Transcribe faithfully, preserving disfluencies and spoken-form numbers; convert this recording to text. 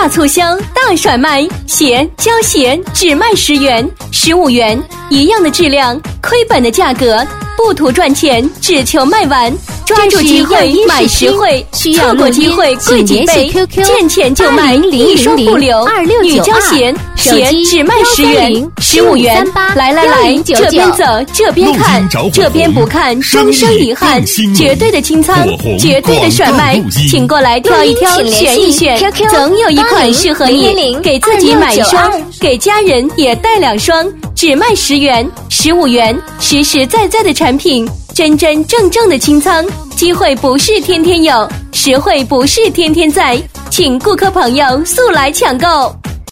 大促销、大甩卖，鞋、胶鞋只卖十元、十五元，一样的质量，亏本的价格，不图赚钱，只求卖完。抓住机会买实惠，错过机会贵几倍，见钱就卖，一双不留。女胶鞋，鞋只卖十元、十五元。来来来，这边走，这边看，这边不看，终生遗憾。绝对的清仓，绝对的甩卖，请过来挑一挑，选一选，总有一款适合你。给自己买一双，给家人也带两双，只卖十元、十五元，实实在在的产品。真真正正的清仓，机会不是天天有，实惠不是天天在，请顾客朋友速来抢购。